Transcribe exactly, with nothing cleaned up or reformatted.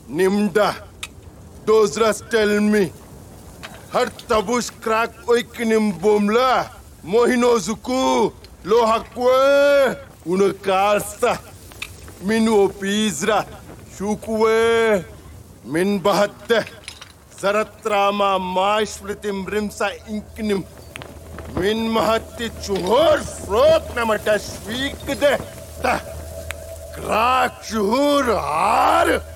Nimda, Dozras tell me. Har tabush crack oikinim bomla. Mohino zuku, lohakwe, una calsta. Minu opizra, shukwe, min bahatte. Zaratrama maishvritim rimsa inkinim. Min mahatti chuhur frok namata shvikde. Ta. Crack chuhur har.